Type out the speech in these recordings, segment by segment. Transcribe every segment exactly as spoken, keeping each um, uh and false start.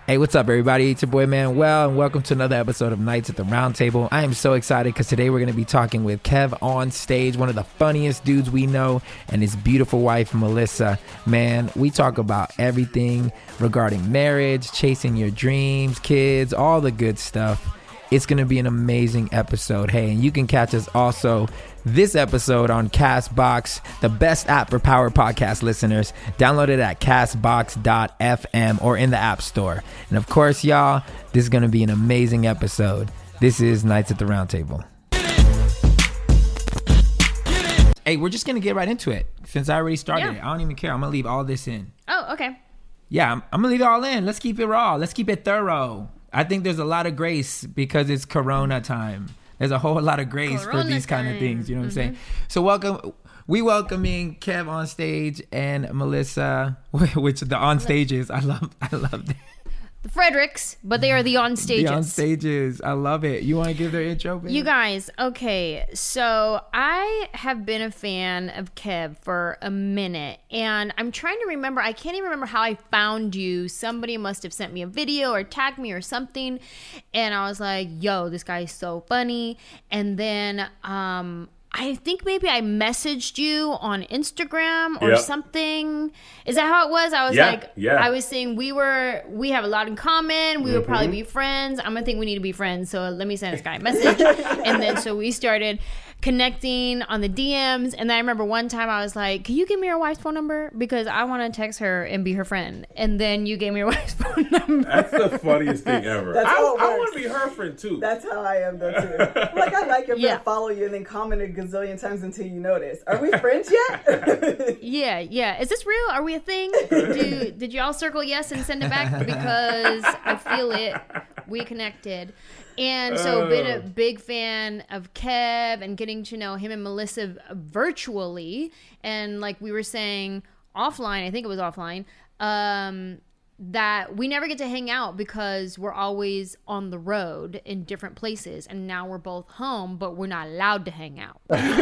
Hey, what's up, everybody? It's your boy, Manuel, and welcome to another episode of Nights at the Roundtable. I am so excited because today we're going to be talking with Kev on stage, one of the funniest dudes we know, and his beautiful wife, Melissa. Man, we talk about everything regarding marriage, chasing your dreams, kids, all the good stuff. It's going to be an amazing episode. Hey, and you can catch us also this episode on CastBox, the best app for Power Podcast listeners. Download it at castbox dot f m or in the App Store. And of course, y'all, this is going to be an amazing episode. This is Nights at the Roundtable. Hey, we're just going to get right into it. Since I already started yeah. it, I don't even care. I'm going to leave all this in. Oh, okay. Yeah, I'm, I'm going to leave it all in. Let's keep it raw. Let's keep it thorough. I think there's a lot of grace because it's Corona time. There's a whole lot of grace Corona for these kind time. of things. You know what Mm-hmm. I'm saying? So welcome. We welcoming Kev on stage and Melissa, which the on stages. I love. I love that. The Fredericks, but they are the on stages. The on stages. I love it. You want to give their intro, baby? You guys, okay. So I have been a fan of Kev for a minute, and I'm trying to remember. I can't even remember how I found you. Somebody must have sent me a video or tagged me or something, and I was like, "Yo, this guy is so funny." And then, um. I think maybe I messaged you on Instagram or yep. something. Is that how it was? I was yeah, like, yeah. I was saying we were, we have a lot in common. We mm-hmm. would probably be friends. I'm gonna think we need to be friends. So let me send this guy a message. And then so we started connecting on the D Ms. And then I remember one time I was like, can you give me your wife's phone number? Because I want to text her and be her friend. And then you gave me your wife's phone number. That's the funniest thing ever. That's I, how it I works. want to be her friend too. That's how I am though too. Like I like your friend, Yeah. follow you, and then comment a gazillion times until you notice. Are we friends yet? Yeah, yeah. Is this real? Are we a thing? Do, did you all circle yes and send it back? Because I feel it. We connected. And so been a big fan of Kev and getting to know him and Melissa virtually. And like we were saying offline, I think it was offline, um, that we never get to hang out because we're always on the road in different places. And now we're both home, but we're not allowed to hang out.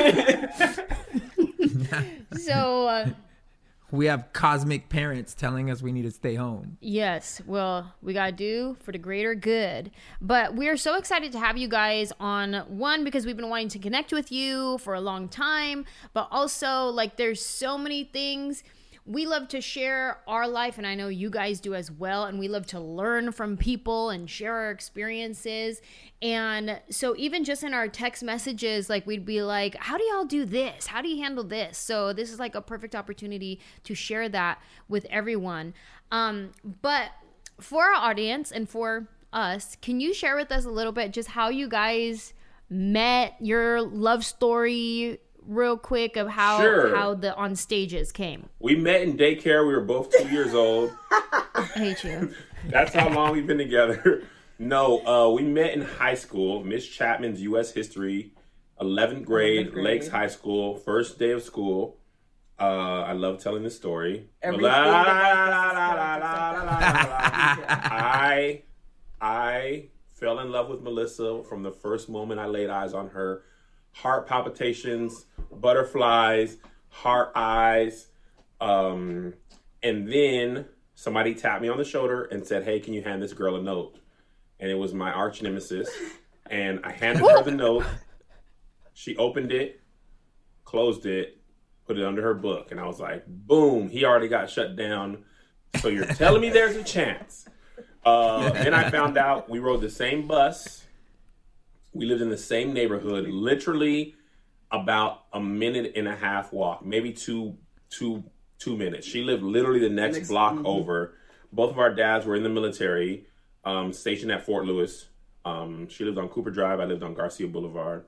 So... Uh, We have cosmic parents telling us we need to stay home. Yes, well, we got to do for the greater good. But we're so excited to have you guys on, one, because we've been wanting to connect with you for a long time, but also, like, there's so many things. We love to share our life, and I know you guys do as well, and we love to learn from people and share our experiences. And so even just in our text messages, like we'd be like, how do y'all do this? How do you handle this? So this is like a perfect opportunity to share that with everyone. Um, but for our audience and for us, can you share with us a little bit just how you guys met, your love story, real quick, of how Sure. how the on stages came? We met in daycare. We were both two years old. I hate you. That's how long we've been together. No, uh, we met in high school. Miss Chapman's U S History, eleventh grade, eleventh grade. Lakes High School, first day of school. Uh, I love telling this story. Everything La, la, about la, this la, is la, like- la, la, la, la. I, I fell in love with Melissa from the first moment I laid eyes on her. Heart palpitations, butterflies, heart eyes. Um, and then somebody tapped me on the shoulder and said, hey, can you hand this girl a note? And it was my arch nemesis. And I handed her the note. She opened it, closed it, put it under her book. And I was like, boom, he already got shut down. So you're telling me there's a chance. Uh, then I found out we rode the same bus. We lived in the same neighborhood, literally about a minute and a half walk, maybe two, two, two minutes. She lived literally the next, Next- block mhm. over. Both of our dads were in the military, um, stationed at Fort Lewis. Um, she lived on Cooper Drive. I lived on Garcia Boulevard.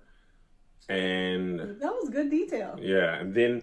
And That was good detail. yeah, and then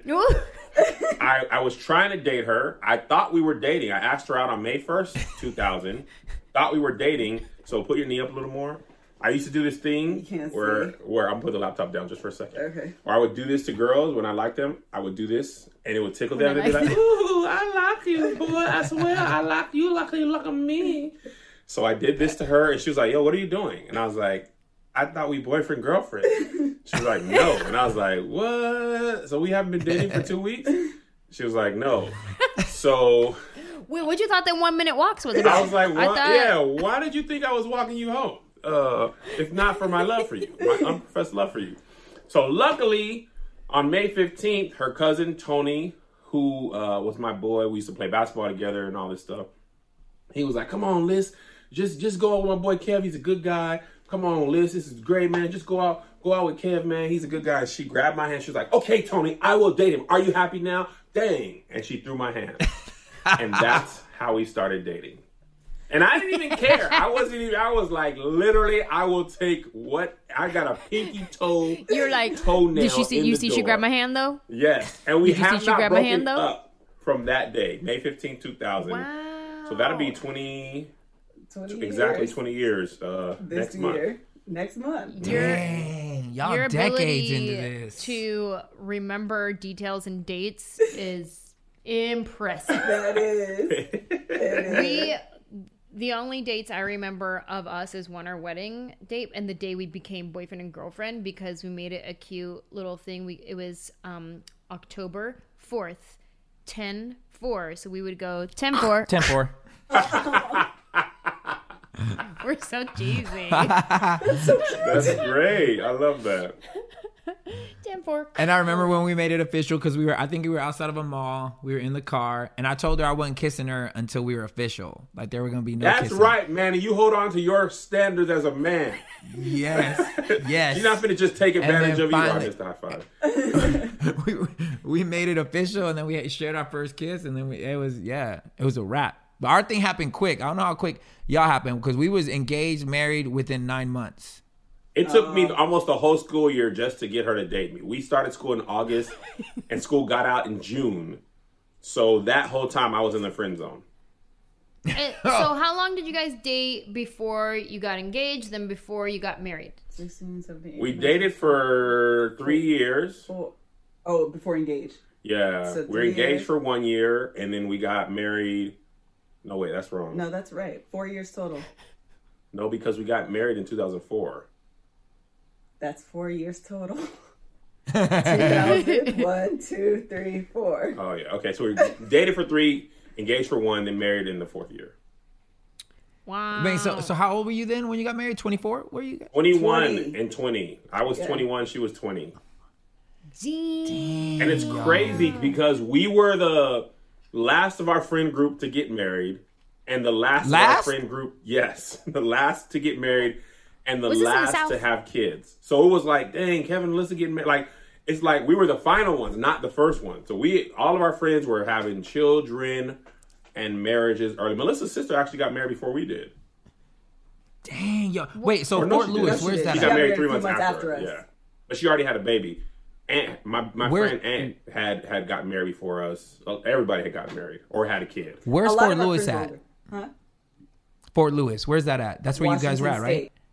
I, I was trying to date her. I thought we were dating. I asked her out on May first, two thousand. Thought we were dating. So put your knee up a little more. I used to do this thing You can't where see. where I'm put the laptop down just for a second. Okay. Or I would do this to girls when I liked them. I would do this and it would tickle When them. I They'd be liked like, ooh, I like you, boy. I swear I like you like you like me. So I did this to her and she was like, yo, what are you doing? And I was like, I thought we boyfriend, girlfriend. She was like, no. And I was like, what? So we haven't been dating for two weeks? She was like, no. So Wait, what you thought that one minute walks was I about? was like, I what? thought- Yeah, why did you think I was walking you home? Uh, if not for my love for you, my unprofessed love for you. So luckily, on May fifteenth, her cousin Tony, who uh, was my boy, we used to play basketball together and all this stuff. He was like, come on, Liz, just just go out with my boy Kev. He's a good guy. Come on, Liz, this is great, man. Just go out, go out with Kev, man. He's a good guy. And she grabbed my hand. She was like, okay, Tony, I will date him. Are you happy now? Dang. And she threw my hand. And that's how we started dating. And I didn't even care. I wasn't even, I was like, literally, I will take what, I got a pinky toe, You're like, toenail did she see, in you the see door. she grabbed my hand though? Yes. And we Did you see have she not grabbed my broken hand, though? up from that day, May fifteenth, two thousand. Wow. So that'll be twenty, twenty exactly years. twenty years uh, This next year. month. Next month. Your, Dang, y'all your decades ability into this. to remember details and dates is impressive. That is. It is. We, the only dates I remember of us is one our wedding date and the day we became boyfriend and girlfriend because we made it a cute little thing. We it was um, October fourth, ten four. So we would go ten four. ten four. We're so cheesy. That's great. I love that. ten four. And I remember when we made it official because we were, I think we were outside of a mall. We were in the car, and I told her I wasn't kissing her until we were official. Like there were gonna be no. That's kissing. right, man. And you hold on to your standards as a man. Yes, yes. You're not going to just take advantage then of you. I finally- just high five. we we made it official, and then we shared our first kiss, and then we, it was yeah, it was a wrap. But our thing happened quick. I don't know how quick y'all happened because we was engaged, married within nine months. It took me almost a whole school year just to get her to date me. We started school in August, and school got out in June. So that whole time I was in the friend zone. And so how long did you guys date before you got engaged, then before you got married? sixteen, seventeen, We eighteen, dated for three years. four- Oh, before engaged. Yeah, So we were three engaged years? for one year, and then we got married. No, wait, that's wrong. No, that's right. Four years total. No, because we got married in two thousand four. That's four years total. two thousand, one, two, three, four. Oh, yeah. Okay, so we dated for three, engaged for one, then married in the fourth year. Wow. Wait, so so how old were you then when you got married? twenty-four? Where you? twenty-one twenty. and twenty. I was Yeah. twenty-one, she was twenty. Gee. And it's crazy because we were the last of our friend group to get married, and the last, Last? of our friend group, yes, the last to get married, and the Was this in the last South? to have kids. So it was like, dang, Kevin and Alyssa getting married. Like, it's like we were the final ones, not the first one. So we, all of our friends were having children and marriages early. Melissa's sister actually got married before we did. Dang, yo. Wait, so Or no, Fort she did. Lewis, No, she where's did. that She She at? got got married married three a few months, months after. after us. Yeah, but she already had a baby. Aunt, my my Where- friend Aunt had had gotten married before us. Everybody had gotten married or had a kid. Where's A lot Fort of our Lewis friends at? were older. Huh? Fort Lewis, where's that at? That's where you guys were at, Washington right? State.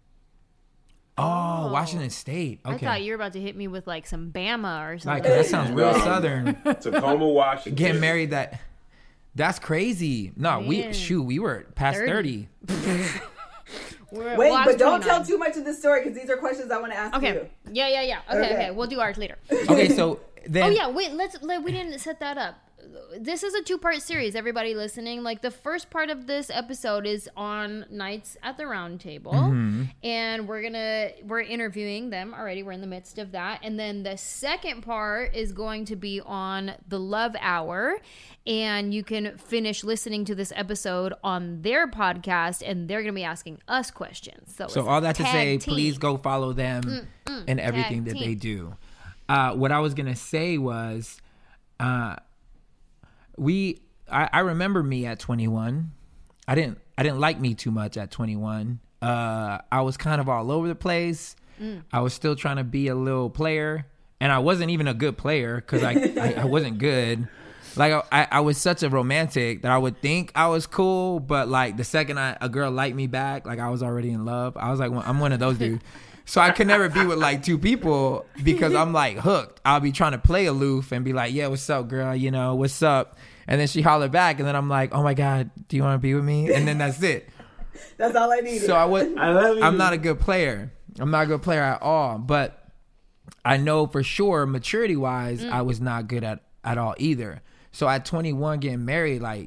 Oh, Washington State. I Okay. thought you were about to hit me with like some Bama or something. Like, that sounds real No. southern. Tacoma, Washington. Getting married that that's crazy. No, we Man. shoot, we were past thirty. thirty. We're- Wait, well, I was but don't tell twenty-nine. too much of this story because these are questions I want to ask Okay. you. Yeah, yeah, yeah. Okay, okay, Okay. We'll do ours later. Okay, so then Oh yeah, wait. Let's. Let, we didn't set that up. This is a two-part series. Everybody listening, like the first part of this episode is on Nights at the Round Table, and we're gonna we're interviewing them already. We're in the midst of that, and then the second part is going to be on the Love Hour, and you can finish listening to this episode on their podcast, and they're gonna be asking us questions. So, So it's all that to tag say, team. please go follow them and everything Tag that team. they do. Uh, what I was gonna say was, uh, we I, I remember me at twenty-one. I didn't I didn't like me too much at twenty-one. Uh, I was kind of all over the place. I was still trying to be a little player, and I wasn't even a good player because I, I I wasn't good. Like I, I was such a romantic that I would think I was cool, but like the second I, a girl liked me back, like I was already in love. I was like, well, I'm one of those dudes. So I could never be with like two people because I'm like hooked. I'll be trying to play aloof and be like, yeah, what's up, girl? You know, what's up? And then she hollered back, and then I'm like, oh my God, do you want to be with me? And then that's it. That's all I needed. So I would. I love you. I'm not a good player. I'm not a good player at all. But I know for sure, maturity wise, I was not good at at all either. So at twenty-one, getting married, like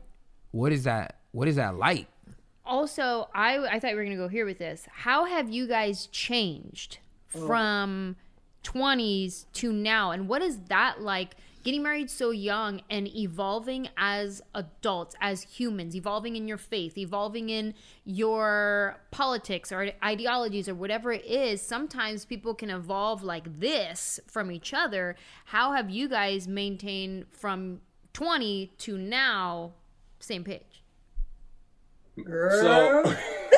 what is that? What is that like? Also, I I thought we were gonna go here with this. How have you guys changed from twenties to now, and what is that like? Getting married so young and evolving as adults, as humans, evolving in your faith, evolving in your politics or ideologies or whatever it is. Sometimes people can evolve like this from each other. How have you guys maintained from twenty to now, same page? Girl. So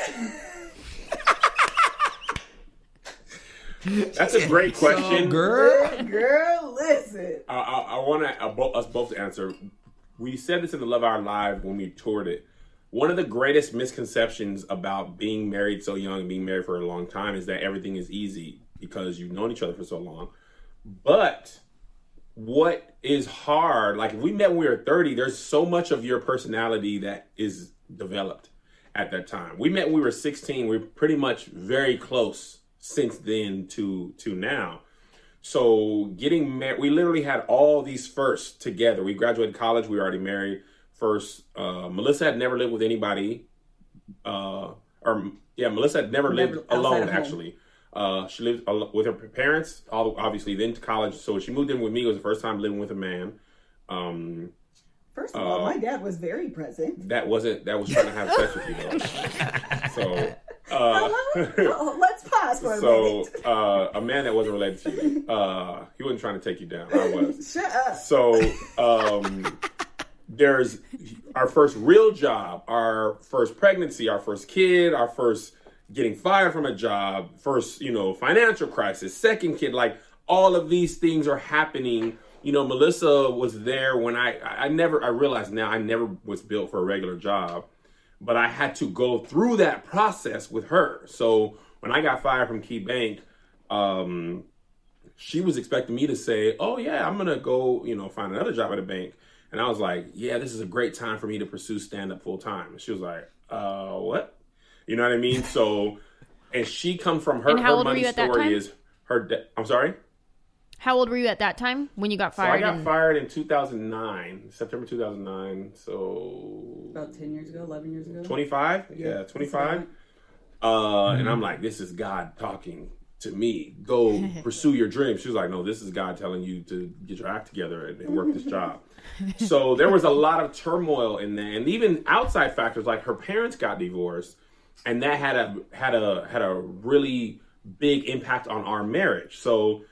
that's a great question. So, girl. Girl, listen. I, I, I want to uh, bo- us both to answer. We said this in the Love Hour Live when we toured it. One of the greatest misconceptions about being married so young and being married for a long time is that everything is easy because you've known each other for so long. But what is hard, like if we met when we were thirty, there's so much of your personality that is developed at that time. We met when we were sixteen. We're pretty much very close since then to to now. So getting married, we literally had all these firsts together. We graduated college, we were already married first. Uh, Melissa had never lived with anybody. Uh, or yeah, Melissa had never, never lived alone, actually. Uh, she lived al- with her parents, all, obviously, then to college. So she moved in with me. It was the first time living with a man. Um, First of all, uh, my dad was very present. that wasn't, that was trying to have sex with you, though. So... Uh, oh, let's pause for a so, minute. uh, a man that wasn't related to you, uh, he wasn't trying to take you down. I was. Shut up. So, um, there's our first real job, our first pregnancy, our first kid, our first getting fired from a job, first, you know, financial crisis, second kid, like all of these things are happening. You know, Melissa was there when I, I never, I realized now I never was built for a regular job. But I had to go through that process with her. So when I got fired from Key Bank, um, she was expecting me to say, oh, yeah, I'm going to go, you know, find another job at a bank. And I was like, yeah, this is a great time for me to pursue stand-up full time. And she was like, uh, what? You know what I mean? So, and she come from her, And how her old were money you at that story time? is her, de- I'm sorry? How old were you at that time when you got So I fired? got and- fired in two thousand nine, September two thousand nine. So About ten years ago, eleven years ago. twenty-five? Yeah, twenty-five. Uh, and I'm like, this is God talking to me. Go pursue your dreams. She was like, no, this is God telling you to get your act together and, and work this job. So there was a lot of turmoil in there, and even outside factors like her parents got divorced, and that had a had a had a really big impact on our marriage. So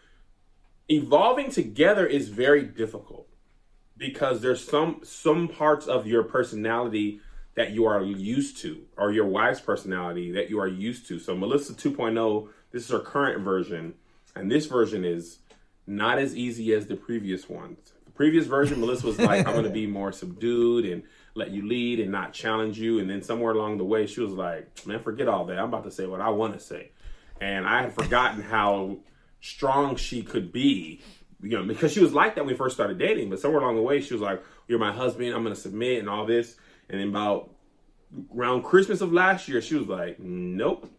evolving together is very difficult because there's some some parts of your personality that you are used to, or your wife's personality that you are used to. So Melissa two point oh, this is her current version, and this version is not as easy as the previous ones. The previous version, Melissa was like, I'm going to be more subdued and let you lead and not challenge you. And then somewhere along the way, she was like, man, forget all that. I'm about to say what I want to say. And I had forgotten how strong she could be, you know, because she was like that when we first started dating. But somewhere along the way, she was like, you're my husband, I'm going to submit and all this. And then about around Christmas of last year, she was like, nope,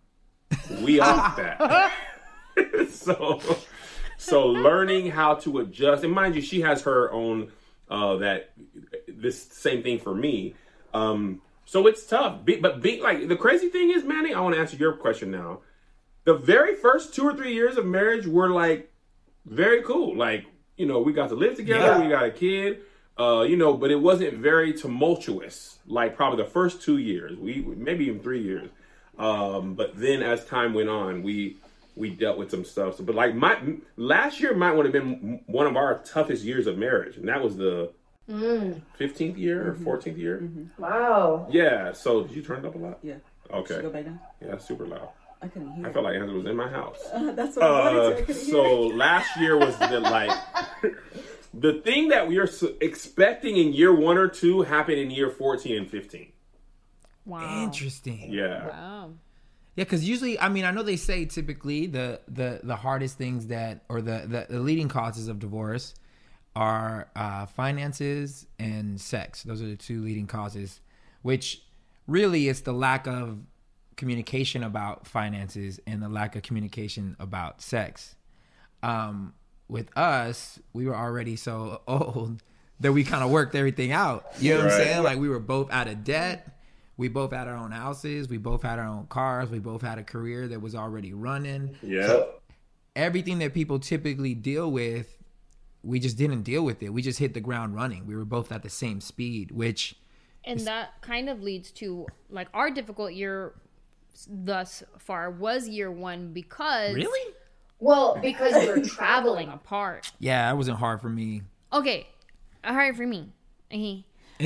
we off that. so, so learning how to adjust, and mind you, she has her own, uh, that this same thing for me. Um, so it's tough, be, but be like, the crazy thing is, Manny, I want to answer your question now. The very first two or three years of marriage were like very cool. Like, you know, we got to live together. Yeah. We got a kid, uh, you know, but it wasn't very tumultuous. Like probably the first two years, we maybe even three years. Um, but then as time went on, we we dealt with some stuff. So, but like my last year might would have been one of our toughest years of marriage, and that was the Mm. fifteenth year or fourteenth year. Mm-hmm. Wow. Yeah. So did you turn it up a lot? Yeah. Okay. Should I go back down? Yeah, super loud. I couldn't hear. I felt like Angela was in my house. Uh, that's what I wanted to. I Uh, couldn't so hear. last year was the like the thing that we are su- expecting in year one or two happened in year fourteen and fifteen. Wow. Interesting. Yeah. Wow. Yeah, because usually, I mean, I know they say typically the the the hardest things that, or the the, the leading causes of divorce are uh, finances and sex. Those are the two leading causes, which really is the lack of communication about finances and the lack of communication about sex. Um, with us, we were already so old that we kind of worked everything out. You know what Right. I'm saying? Like we were both out of debt. We both had our own houses. We both had our own cars. We both had a career that was already running. Yeah. So everything that people typically deal with, we just didn't deal with it. We just hit the ground running. We were both at the same speed, which... And that kind of leads to, like, our difficult year thus far was year one because... Really? Well, because we're traveling apart. Yeah, that wasn't hard for me. Okay, hard for me. Okay.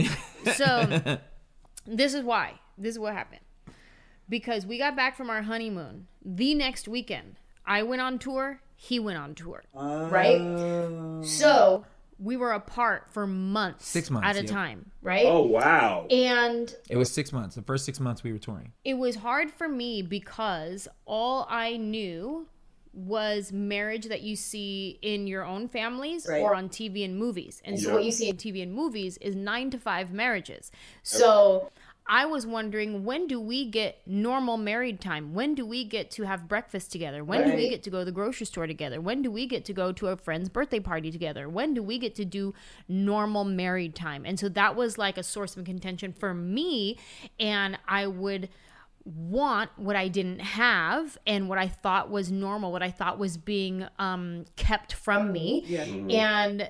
So, this is why. This is what happened. Because we got back from our honeymoon the next weekend. I went on tour. He went on tour. Uh, Right? So, we were apart for months. Six months, at a yeah. time. Right? Oh, wow. And It was six months. The first six months we were touring. it was hard for me because all I knew was marriage that you see in your own families Right. or on T V and movies. And so Yeah. what you see in T V and movies is nine to five marriages. So I was wondering, when do we get normal married time? When do we get to have breakfast together? When do we Right. get to go to the grocery store together? When do we get to go to a friend's birthday party together? When do we get to do normal married time? And so that was like a source of contention for me. And I would want what I didn't have and what I thought was normal, what I thought was being um, kept from me. Yeah. And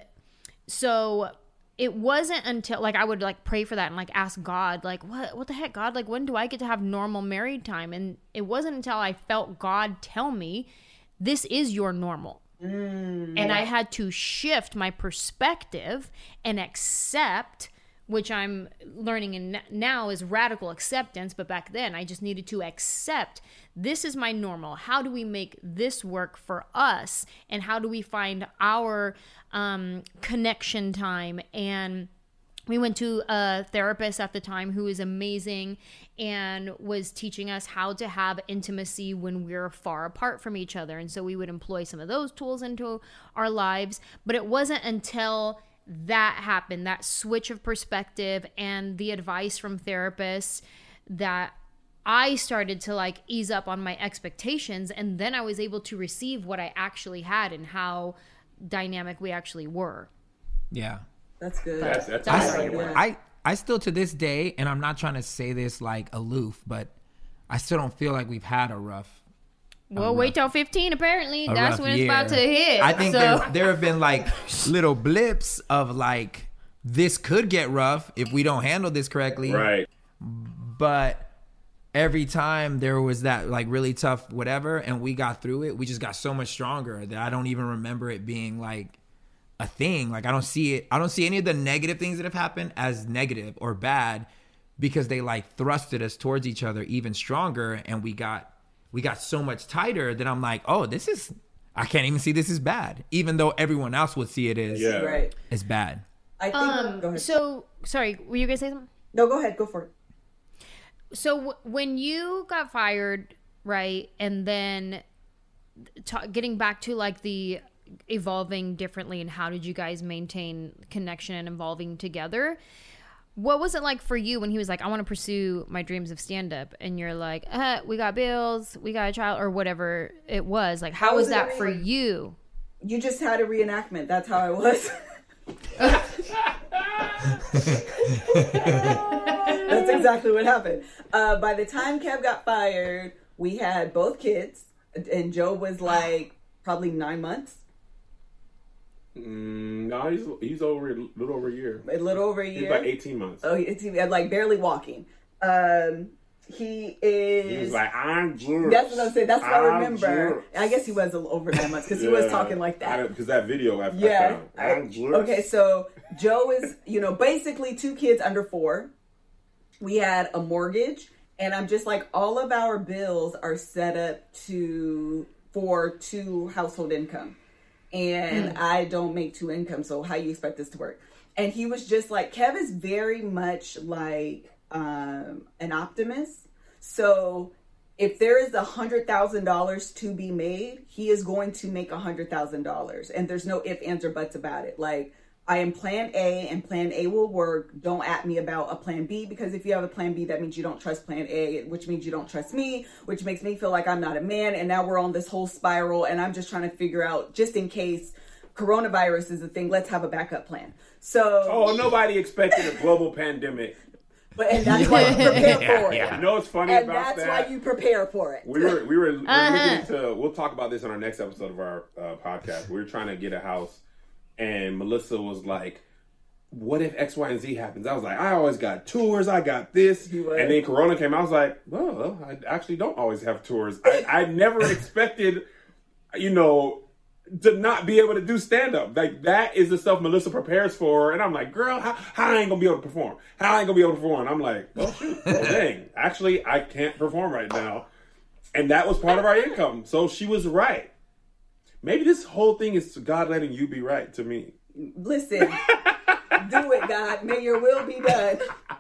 so it wasn't until like I would like pray for that and like ask God, like, what what the heck, God, like when do I get to have normal married time? And it wasn't until I felt God tell me, this is your normal. Mm. And I had to shift my perspective and accept, which I'm learning in now is radical acceptance. But back then I just needed to accept, this is my normal. How do we make this work for us? And how do we find our um, connection time? And we went to a therapist at the time who was amazing and was teaching us how to have intimacy when we're far apart from each other. And so we would employ some of those tools into our lives. But it wasn't until that happened, that switch of perspective and the advice from therapists, that I started to like ease up on my expectations. And then I was able to receive what I actually had and how dynamic we actually were. Yeah. That's good. That's, that's That's how right. it works. I, I still to this day, and I'm not trying to say this like aloof, but I still don't feel like we've had a rough Well, wait till fifteen. Apparently, a that's rough when it's year. about to hit. I think so. there, there have been like little blips of like, this could get rough if we don't handle this correctly. Right. But every time there was that like really tough whatever and we got through it, we just got so much stronger that I don't even remember it being like a thing. Like I don't see it. I don't see any of the negative things that have happened as negative or bad, because they like thrusted us towards each other even stronger. And we got, we got so much tighter that I'm like, oh, this is, I can't even see this as bad, even though everyone else would see it as, Yeah. Right. as bad. I think. go Um, ahead. so sorry, were you gonna say something? no, go ahead. Go for it. So w- when you got fired, right, and then ta getting back to like the evolving differently and how did you guys maintain connection and evolving together? What was it like for you when he was like, I want to pursue my dreams of stand-up, and you're like, uh, we got bills, we got a child, or whatever it was. Like, how How was was it that for everyone- you? You just had a reenactment. That's how I was. That's exactly what happened. Uh, by the time Kev got fired, we had both kids, and Joe was like probably nine months, Mm, no, he's he's over a little over a year. a little over a He's year. like eighteen months. Oh, it's like barely walking. Um, he is. He was like, I'm Jewish. That's what I'm saying. That's what I I'm remember. Jewish. I guess he was a little over nine months because he was talking like that. Because that video, I, Yeah. I found, I'm Jewish. Okay, so Joe is, you know, basically two kids under four. We had a mortgage, and I'm just like, all of our bills are set up to for two household income. And mm. I don't make two incomes, so how you expect this to work? And he was just like, Kev is very much like um, an optimist. So if there is a hundred thousand dollars to be made, he is going to make a hundred thousand dollars, and there's no ifs, ands, or buts about it. Like, I am plan A, and plan A will work. Don't at me about a plan B, because if you have a plan B, that means you don't trust plan A, which means you don't trust me, which makes me feel like I'm not a man. And now we're on this whole spiral, and I'm just trying to figure out, just in case coronavirus is a thing. Let's have a backup plan. So, oh, nobody expected a global pandemic. But and that's why you prepare for it. Yeah. You know what's funny and about that's that? why you prepare for it. We were we were, we were Uh-huh. looking into. We'll talk about this on our next episode of our uh, podcast. We were trying to get a house, and Melissa was like, "What if X, Y, and Z happens?" I was like, "I always got tours. I got this." And then Corona came. I was like, "Well, I actually don't always have tours. I, I never expected, you know." to not be able to do stand-up. Like, that is the stuff Melissa prepares for. And I'm like, girl, how, how I ain't gonna be able to perform? How I ain't gonna be able to perform? And I'm like, oh, shoot. Oh, dang. Actually, I can't perform right now. And that was part of our income. So she was right. Maybe this whole thing is God letting you be right to me. Listen, do it, God. May your will be done.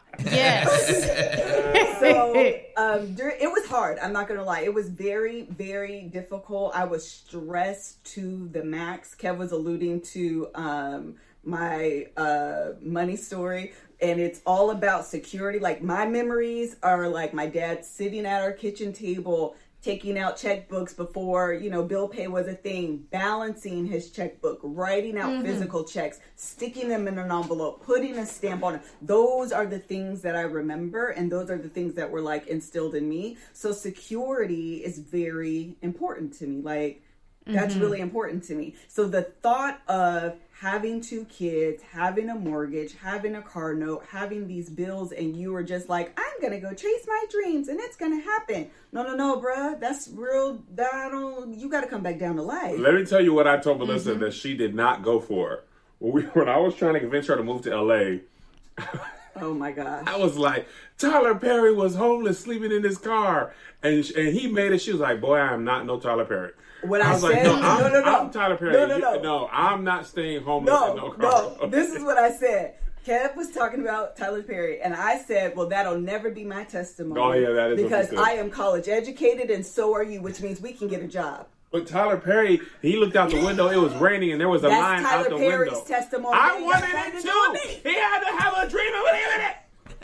Yes. So um, during, it was hard. I'm not going to lie. It was very, very difficult. I was stressed to the max. Kev was alluding to um, my uh, money story. And it's all about security. Like, my memories are like my dad sitting at our kitchen table, taking out checkbooks before, you know, bill pay was a thing, balancing his checkbook, writing out mm-hmm. physical checks, sticking them in an envelope, putting a stamp on it. Those are the things that I remember, and those are the things that were like instilled in me. So security is very important to me. Like, that's mm-hmm. really important to me. So the thought of having two kids, having a mortgage, having a car note, having these bills, and you were just like, I'm going to go chase my dreams and it's going to happen. No, no, no, bruh. That's real. That I don't, you got to come back down to life. Let me tell you what I told Melissa mm-hmm. that she did not go for. When, we, when I was trying to convince her to move to L A, oh my gosh. I was like, Tyler Perry was homeless sleeping in his car. And, and he made it. She was like, boy, I am not no Tyler Perry. When I, I was said, like, no, I'm, no, no, no. I'm Tyler Perry. No, no, no. no, I'm not staying homeless no, in no car. No, this is what I said. Kev was talking about Tyler Perry, and I said, well, that'll never be my testimony. Oh, yeah, that is because what you said. I am college educated, and so are you, which means we can get a job. But Tyler Perry, he looked out the window, it was raining, and there was a That's line Tyler out the Perry's window. testimony. I They wanted got it nothing to too. do with He had to have a dream of it.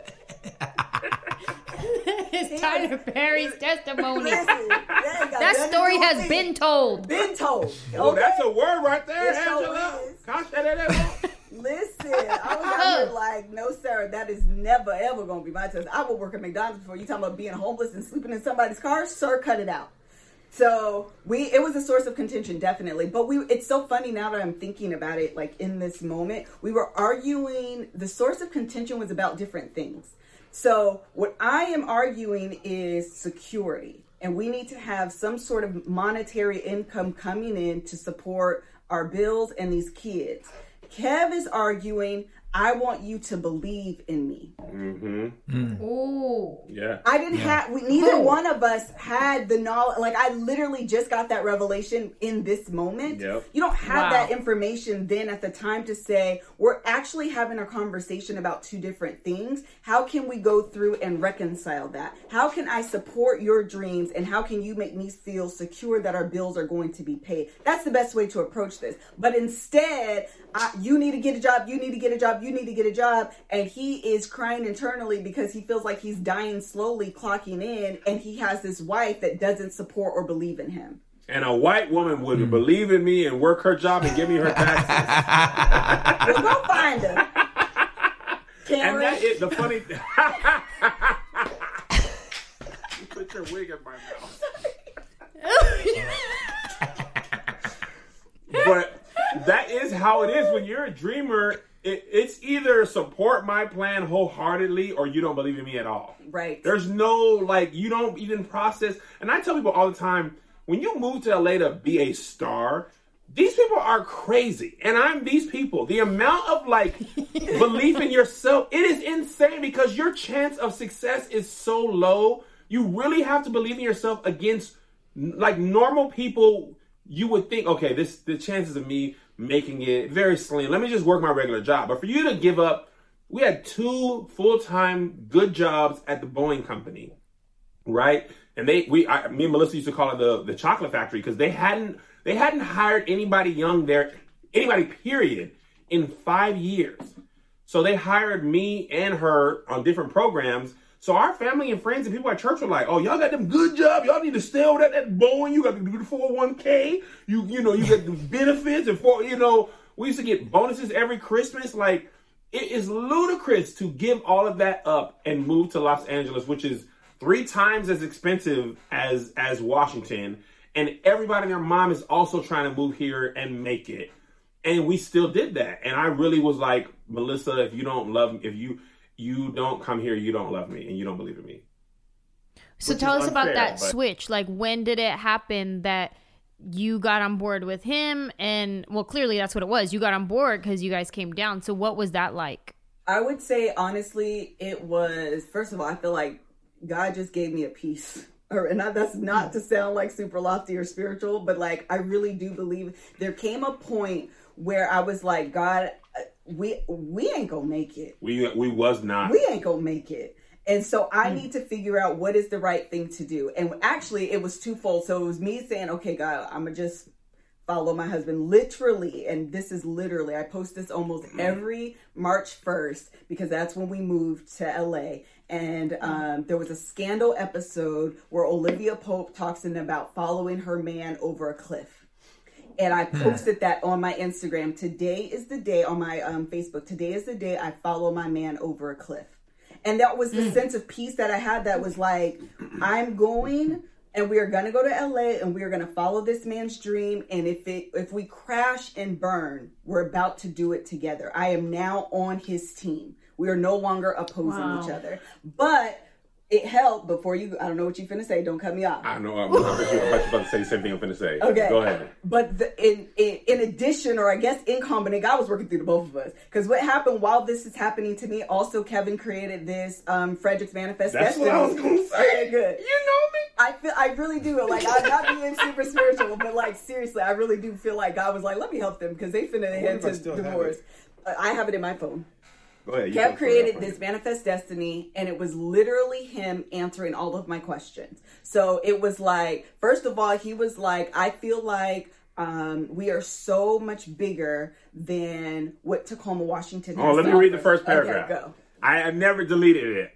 It's Tyler Perry's testimony. Listen, that that story has me. been told. Been told. Okay? Oh, that's a word right there, It Angela. So Listen, I was out here like, no, sir, that is never, ever going to be my test. I will work at McDonald's before you talking about being homeless and sleeping in somebody's car. Sir, cut it out. So we, it was a source of contention, definitely. But we, it's so funny now that I'm thinking about it, like in this moment, we were arguing, the source of contention was about different things. So what I am arguing is security, and we need to have some sort of monetary income coming in to support our bills and these kids. Kev is arguing, I want you to believe in me. Mm-hmm. Mm. Ooh. Yeah. I didn't yeah. have, we, neither Ooh. one of us had the knowledge. Like, I literally just got that revelation in this moment. Yep. You don't have Wow. that information then at the time to say, we're actually having a conversation about two different things. How can we go through and reconcile that? How can I support your dreams, and how can you make me feel secure that our bills are going to be paid? That's the best way to approach this. But instead, I, you need to get a job, you need to get a job, you need to get a job, and he is crying internally because he feels like he's dying slowly, clocking in, and he has this wife that doesn't support or believe in him. And a white woman would mm. believe in me and work her job and give me her taxes. Well, go find her. Karen. And that is the funny thing. You put your wig in my mouth. But that is how it is when you're a dreamer. It, it's either support my plan wholeheartedly or you don't believe in me at all. Right. There's no, like, you don't even process. And I tell people all the time, when you move to L A to be a star, these people are crazy. And I'm these people. The amount of, like, belief in yourself, it is insane because your chance of success is so low. You really have to believe in yourself against, like, normal people. You would think, okay, this the chances of me making it very slim. Let me just work my regular job. But for you to give up, we had two full-time good jobs at the Boeing company, right? And they, we, I, me and Melissa used to call it the, the chocolate factory because they hadn't, they hadn't hired anybody young there, anybody period, in five years. So they hired me and her on different programs So our family and friends and people at church were like, oh, y'all got them good jobs. Y'all need to stay over at that Boeing. You got to do the four oh one k. You, you know, you get the benefits. And, for, you know, we used to get bonuses every Christmas. Like, it is ludicrous to give all of that up and move to Los Angeles, which is three times as expensive as, as Washington. And everybody and their mom is also trying to move here and make it. And we still did that. And I really was like, Melissa, if you don't love me, if you... you don't come here, you don't love me, and you don't believe in me. So Which tell us unfair, about that but... switch. Like, when did it happen that you got on board with him? And, well, clearly that's what it was. You got on board because you guys came down. So what was that like? I would say, honestly, it was, first of all, I feel like God just gave me a peace. Or, and that's not to sound like super lofty or spiritual, but, like, I really do believe there came a point where I was like, God, we we ain't gonna make it. We we was not. We ain't gonna make it. And so I mm. need to figure out what is the right thing to do. And actually, it was twofold. So it was me saying, okay, God, I'm gonna just follow my husband literally. And this is literally, I post this almost every March first because that's when we moved to L A. And um, there was a Scandal episode where Olivia Pope talks in about following her man over a cliff. And I posted that on my Instagram. Today is the day, on my um, Facebook, today is the day I follow my man over a cliff. And that was the mm. sense of peace that I had that was like, I'm going and we are going to go to L A and we are going to follow this man's dream. And if it if we crash and burn, we're about to do it together. I am now on his team. We are no longer opposing wow. each other. But it helped before you, I don't know what you're finna say. Don't cut me off. I know. I'm, I'm about you about to say the same thing I'm finna say. Okay. Go ahead. But the, in, in in addition, or I guess in combination, God was working through the both of us. Because what happened while this is happening to me, also Kevin created this um, Frederick's Manifest That's Destiny. what I was going to say. Okay, good. You know me. I feel, I really do. Like, I'm not being super spiritual, but like, seriously, I really do feel like God was like, let me help them because they finna head to divorce. Have I have it in my phone. Ahead, Kev created this Manifest Destiny, and it was literally him answering all of my questions. So it was like, first of all, he was like, I feel like um, we are so much bigger than what Tacoma, Washington has. Oh, let me read the first paragraph. Okay, go. I have never deleted it.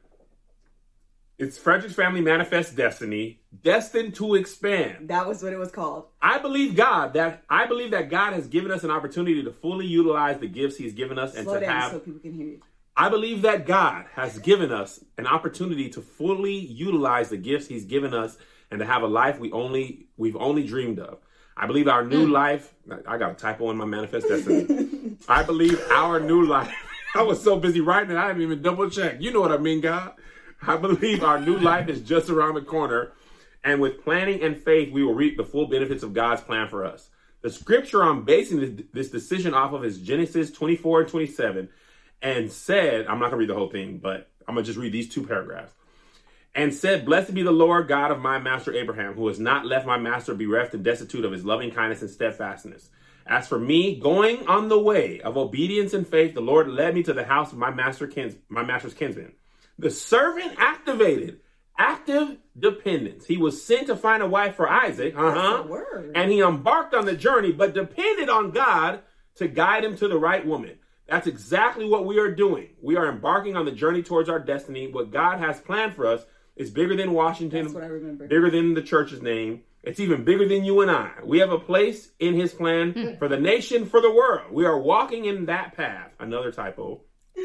It's Frederick's Family Manifest Destiny, destined to expand. That was what it was called. I believe God that I believe that God has given us an opportunity to fully utilize the gifts He's given us and Slow to down have. So people can hear you. I believe that God has given us an opportunity to fully utilize the gifts He's given us and to have a life we only we've only dreamed of. I believe our new mm. life. I got a typo in my Manifest Destiny. I believe our new life. I was so busy writing it, I didn't even double check. You know what I mean, God. I believe our new life is just around the corner, and with planning and faith, we will reap the full benefits of God's plan for us. The scripture I'm basing this, this decision off of is Genesis twenty-four and twenty-seven, and said, I'm not going to read the whole thing, but I'm going to just read these two paragraphs. And said, blessed be the Lord God of my master Abraham, who has not left my master bereft and destitute of his loving kindness and steadfastness. As for me, going on the way of obedience and faith, the Lord led me to the house of my master kins, my master's kinsman. The servant activated active dependence. He was sent to find a wife for Isaac, uh-huh, and he embarked on the journey, but depended on God to guide him to the right woman. That's exactly what we are doing. We are embarking on the journey towards our destiny. What God has planned for us is bigger than Washington, That's what I remember. Bigger than the church's name. It's even bigger than you and I. We have a place in his plan mm. for the nation, for the world. We are walking in that path. Another typo.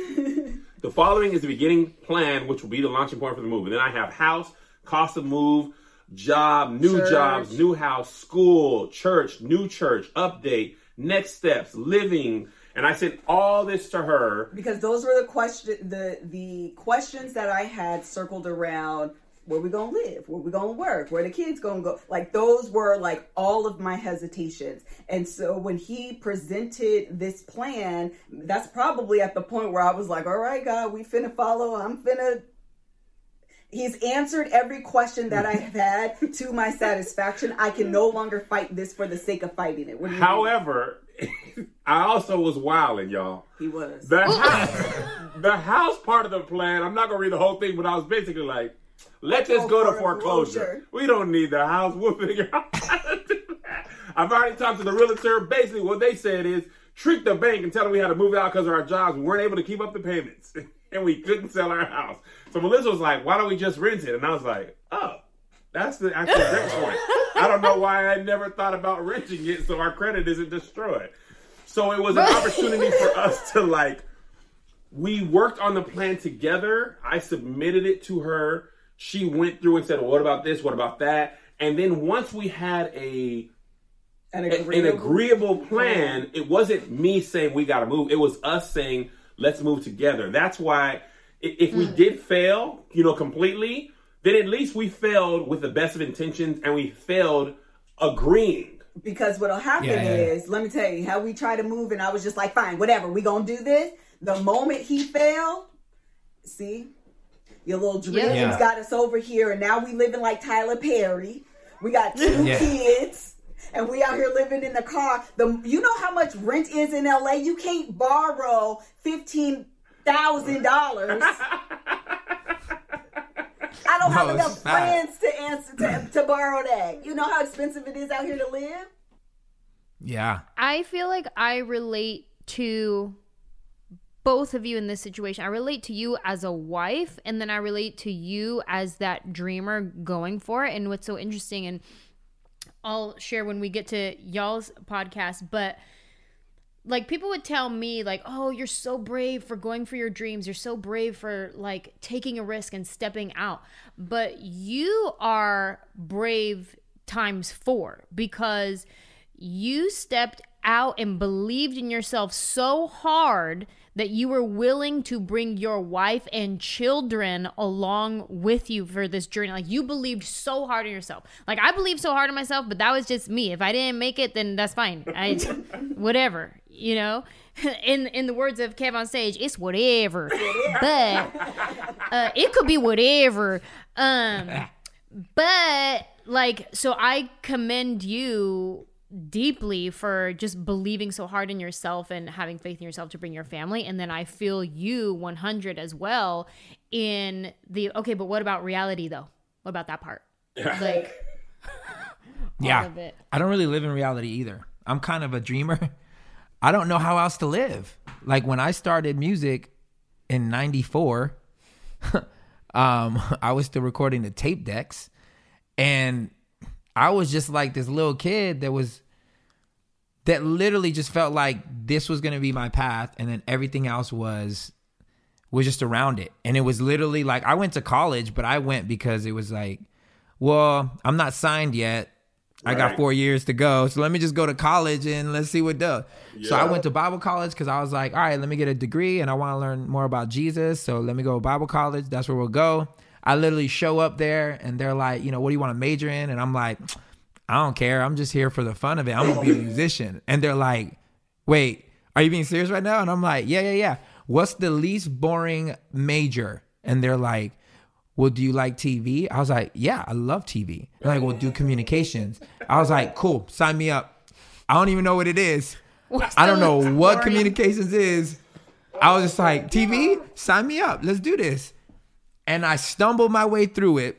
The following is the beginning plan, which will be the launching point for the move. And then I have house, cost of move, job, new church. jobs, new house, school, church, new church, update, next steps, living. And I sent all this to her. Because those were the question, the the questions that I had circled around. Where we gonna live? Where we gonna work? Where the kids gonna go? Like, those were like all of my hesitations. And so when he presented this plan, that's probably at the point where I was like, all right, God, we finna follow. I'm finna. He's answered every question that I've had to my satisfaction. I can no longer fight this for the sake of fighting it. What do you However, I also was wilding, y'all. He was. The house, the house part of the plan, I'm not gonna read the whole thing, but I was basically like, let this go to foreclosure. We don't need the house. We'll figure out how to do that. I've already talked to the realtor. Basically, what they said is trick the bank and tell them we had to move out because of our jobs. We weren't able to keep up the payments. and we couldn't sell our house. So Melissa was like, why don't we just rent it? And I was like, oh, that's the actual rent point. I don't know why I never thought about renting it so our credit isn't destroyed. So it was an opportunity for us to like, we worked on the plan together. I submitted it to her. She went through and said, well, what about this? What about that? And then once we had a an agreeable, an agreeable plan, it wasn't me saying we got to move. It was us saying, let's move together. That's why if we mm. did fail, you know, completely, then at least we failed with the best of intentions and we failed agreeing. Because what'll happen yeah. is, let me tell you, how we try to move and I was just like, fine, whatever, we gonna do this. The moment he failed, see, your little dreams yeah. got us over here and now we living like Tyler Perry. We got two yeah. kids. And we out here living in the car. The you know how much rent is in L A? You can't borrow fifteen thousand dollars. I don't no, have enough friends to answer to, to borrow that. You know how expensive it is out here to live? Yeah. I feel like I relate to both of you in this situation. I relate to you as a wife, and then I relate to you as that dreamer going for it. And what's so interesting, and I'll share when we get to y'all's podcast, but like people would tell me like, oh, you're so brave for going for your dreams. You're so brave for like taking a risk and stepping out. But you are brave times four because you stepped out and believed in yourself so hard that you were willing to bring your wife and children along with you for this journey. Like you believed so hard in yourself. Like I believed so hard in myself, but that was just me. If I didn't make it, then that's fine. I, whatever, you know, in, in the words of Kev on stage, it's whatever, but, uh, it could be whatever. Um, but like, so I commend you deeply for just believing so hard in yourself and having faith in yourself to bring your family. And then I feel you one hundred as well in the, okay, but what about reality though? What about that part? Like, yeah, I don't really live in reality either. I'm kind of a dreamer. I don't know how else to live. Like when I started music in ninety-four, um, I was still recording the tape decks, and I was just like this little kid that was, that literally just felt like this was going to be my path. And then everything else was, was just around it. And it was literally like, I went to college, but I went because it was like, well, I'm not signed yet. I right. got four years to go. So let me just go to college and let's see what does. Yeah. So I went to Bible college because I was like, all right, let me get a degree and I want to learn more about Jesus. So let me go to Bible college. That's where we'll go. I literally show up there and they're like, you know, what do you want to major in? And I'm like, I don't care. I'm just here for the fun of it. I'm going to be a musician. And they're like, wait, are you being serious right now? And I'm like, yeah, yeah, yeah. What's the least boring major? And they're like, well, do you like T V? I was like, yeah, I love T V. They're like, well, do communications. I was like, cool, sign me up. I don't even know what it is. What's I don't know what boring? Communications is. I was just like, T V, sign me up. Let's do this. And I stumbled my way through it,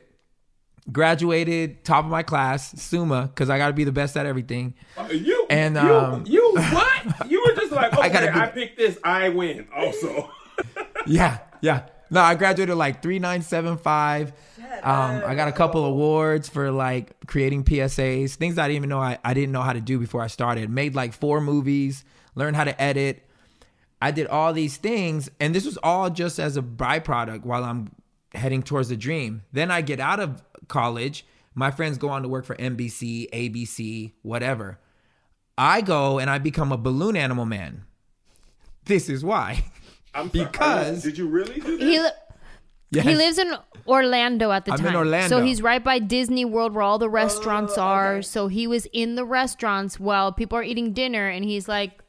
graduated, top of my class, Summa, because I got to be the best at everything. Uh, you, and um, you, you what? You were just like, okay, I, gotta be, I picked this, I win also. yeah, yeah. No, I graduated like three nine seven five. Um, I got a couple awards for like creating P S As, things I didn't even know I, I didn't know how to do before I started. Made like four movies, learned how to edit. I did all these things, and this was all just as a byproduct while I'm heading towards the dream. Then I get out of college. My friends go on to work for N B C, A B C, whatever. I go and I become a balloon animal man. This is why. I'm sorry, because did you really do this? He, li- yes. he lives in Orlando at the I'm time. in Orlando. So he's right by Disney World where all the restaurants oh, are. Okay. So he was in the restaurants while people are eating dinner, and he's like,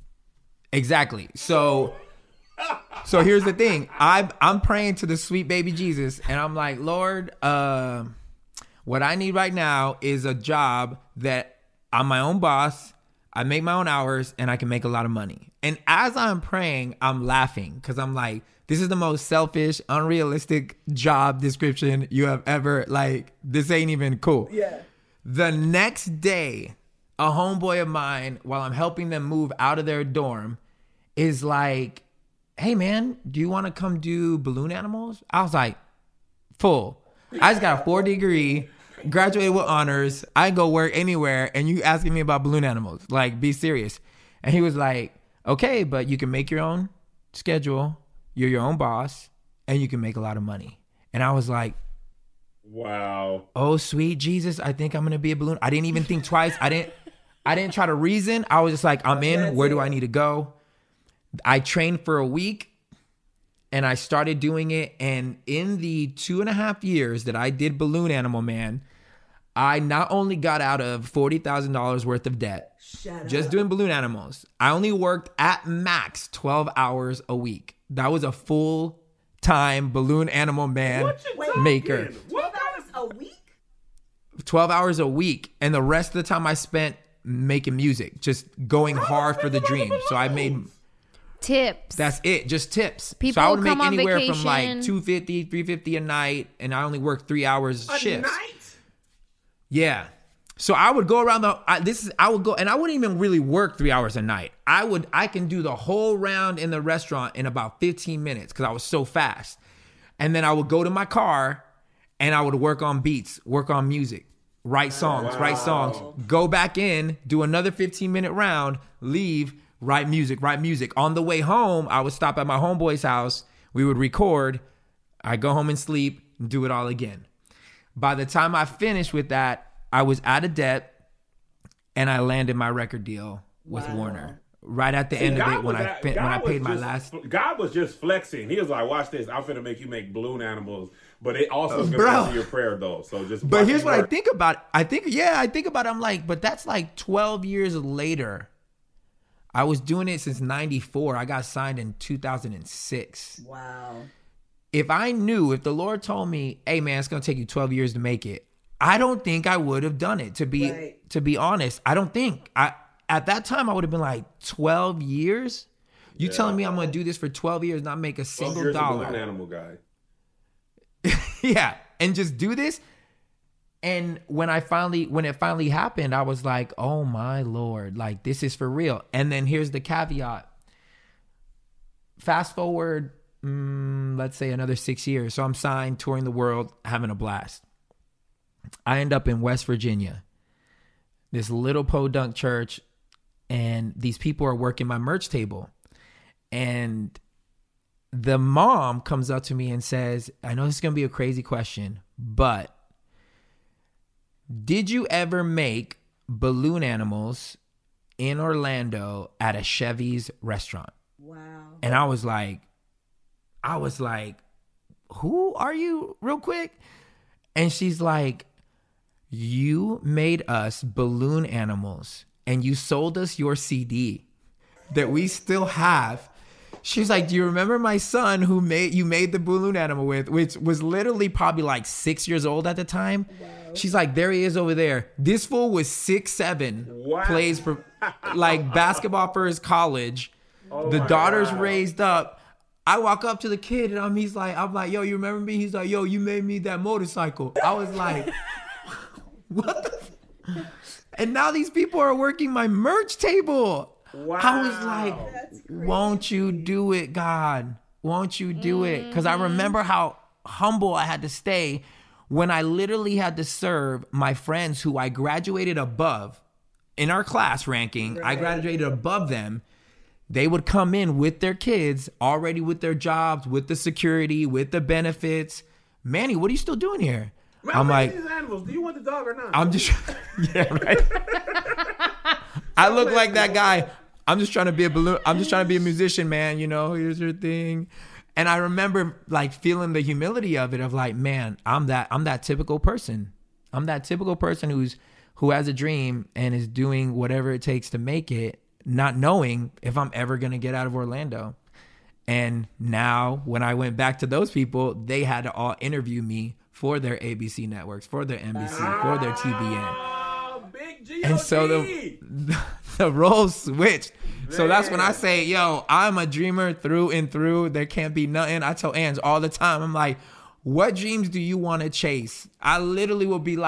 exactly. So So here's the thing. I'm I'm praying to the sweet baby Jesus, and I'm like, Lord, uh, what I need right now is a job that I'm my own boss, I make my own hours, and I can make a lot of money. And as I'm praying, I'm laughing because I'm like, this is the most selfish, unrealistic job description you have ever, like, this ain't even cool. Yeah. The next day, a homeboy of mine, while I'm helping them move out of their dorm, is like, hey man, do you want to come do balloon animals? I was like, full. I just got a four degree, graduated with honors. I can go work anywhere, and you asking me about balloon animals? Like, be serious. And he was like, okay, but you can make your own schedule. You're your own boss, and you can make a lot of money. And I was like, wow. Oh, sweet Jesus, I think I'm gonna be a balloon. I didn't even think twice. I didn't. I didn't try to reason. I was just like, I'm in. Where do I need to go? I trained for a week. And I started doing it. And in the two and a half years that I did Balloon Animal Man, I not only got out of forty thousand dollars worth of debt, Shut just up. doing balloon animals. I only worked at max twelve hours a week. That was a full time Balloon Animal Man What you talking? maker. What? twelve hours a week? twelve hours a week. And the rest of the time I spent making music, just going hard for the dream. So I made... Tips. That's it, just tips. People so I would make come on anywhere from like vacation. two fifty, three fifty a night, and I only work three hours A shifts. night? Yeah. So I would go around the I, this is I would go and I wouldn't even really work three hours a night. I would I can do the whole round in the restaurant in about fifteen minutes because I was so fast. And then I would go to my car and I would work on beats, work on music, write songs, Wow. write songs, go back in, do another fifteen minute round, leave, write music, write music. On the way home, I would stop at my homeboy's house. We would record. I go home and sleep, and do it all again. By the time I finished with that, I was out of debt, and I landed my record deal with Wow. Warner. Right at the See, end of God it, when was I at- fin- God when I was paid my just- last. God was just flexing. He was like, "Watch this. I'm finna make you make balloon animals." But it also is gonna Bro. answer your prayer though. So just. But watch here's it what I work. think about. I think yeah, I think about. It, I'm like, but that's like twelve years later. I was doing it since ninety-four. I got signed in two thousand six. Wow. If I knew, if the Lord told me, hey man, it's gonna take you twelve years to make it, I don't think I would have done it. To be Right. to be honest, I don't think. I at that time I would have been like twelve years. You Yeah. telling me I'm gonna do this for twelve years, not make a twelve single years of balloon dollar? animal guy. Yeah, and just do this. And when I finally, when it finally happened, I was like, oh my Lord, like this is for real. And then here's the caveat. Fast forward, mm, let's say another six years. So I'm signed, touring the world, having a blast. I end up in West Virginia, this little podunk church, and these people are working my merch table. And the mom comes up to me and says, I know this is going to be a crazy question, but did you ever make balloon animals in Orlando at a Chevy's restaurant? Wow. And I was like, I was like, who are you real quick? And she's like, you made us balloon animals and you sold us your C D that we still have. She's like, do you remember my son who made you made the balloon animal with, which was literally probably like six years old at the time? Wow. She's like, there he is over there. This fool was six, seven, Wow. plays for like basketball for his college. Oh The my daughter's God. raised up. I walk up to the kid and I'm, he's like, I'm like, yo, you remember me? He's like, yo, you made me that motorcycle. I was like, what the? F-? And now these people are working my merch table. Wow. I was like, That's crazy. won't you do it, God? Won't you do it? Because I remember how humble I had to stay when I literally had to serve my friends who I graduated above in our class ranking. I Right. graduated above them. They would come in with their kids, already with their jobs, with the security, with the benefits. Manny, what are you still doing here? Man, I'm look at like, these animals. Do you want the dog or not? I'm just, yeah, right. I look like that guy. I'm just trying to be a balloon. I'm just trying to be a musician, man. You know, here's your thing. And I remember like feeling the humility of it, of like, man, I'm that, I'm that typical person. I'm that typical person who's, who has a dream and is doing whatever it takes to make it, not knowing if I'm ever going to get out of Orlando. And now when I went back to those people, they had to all interview me for their A B C networks, for their N B C, for their T B N. Oh, big G O D. And so the the roles switched. So that's when I say, yo, I'm a dreamer through and through. There can't be nothing. I tell Ange all the time, I'm like, what dreams do you want to chase? I literally will be like,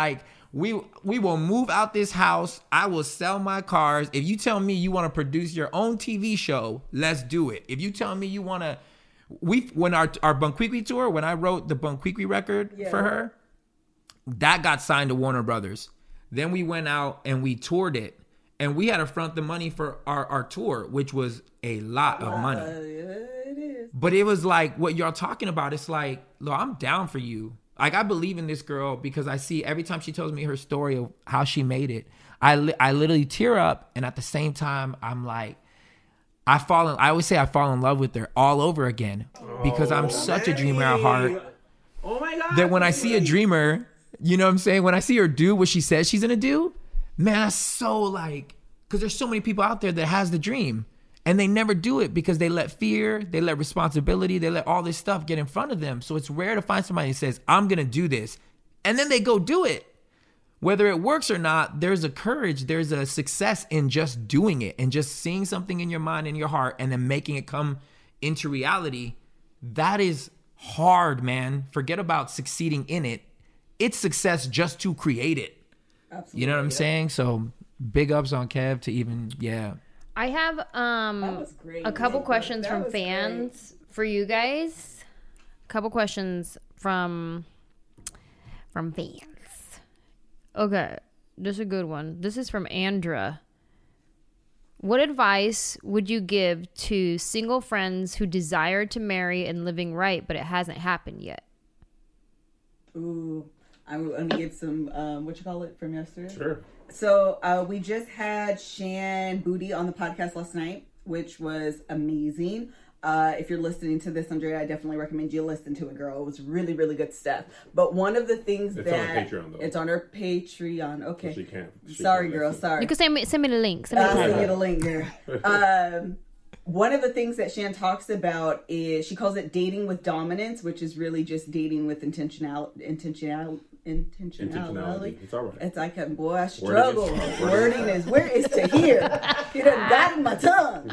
We we will move out this house. I will sell my cars. If you tell me you want to produce your own T V show, let's do it. If you tell me you want to, we when our our Bunquiqui tour, when I wrote the Bunquiqui record yeah. for her, that got signed to Warner Brothers. Then we went out and we toured it, and we had to front the money for our, our tour, which was a lot of money. Uh, yeah, it is. But it was like what y'all talking about. It's like, look, I'm down for you. Like, I believe in this girl because I see every time she tells me her story of how she made it, I, li- I literally tear up. And at the same time, I'm like, I fall in, I always say I fall in love with her all over again because I'm such oh, a dreamer at heart. Oh my God. That when I see a dreamer, you know what I'm saying? When I see her do what she says she's going to do, man, that's so like, because there's so many people out there that has the dream. And they never do it because they let fear, they let responsibility, they let all this stuff get in front of them. So it's rare to find somebody who says, I'm going to do this. And then they go do it. Whether it works or not, there's a courage, there's a success in just doing it and just seeing something in your mind and your heart and then making it come into reality. That is hard, man. Forget about succeeding in it. It's success just to create it. Absolutely. You know what I'm yeah. saying? So big ups on Kev to even, yeah. I have um a couple questions that from fans great. for you guys. A couple questions from from fans. Okay, this is a good one. This is from Andra. What advice would you give to single friends who desire to marry and living right, but it hasn't happened yet? Ooh, I'm going to get some, um, what you call it, from yesterday? Sure. So uh, we just had Shan Booty on the podcast last night, which was amazing. Uh, if you're listening to this, Andrea, I definitely recommend you listen to it, girl. It was really, really good stuff. But one of the things it's that... It's on Patreon, though. It's on her Patreon. Okay. She can't. She sorry, can't girl. Sorry. You can send me, send me the link. Send me the I'll link. send you the link, girl. um, one of the things that Shan talks about is she calls it dating with dominance, which is really just dating with intentional, intentional, intentionality. Intentionality. It's all right. It's like, a boy, I struggle. Wording is, Wording is where is to hear. You done got in my tongue.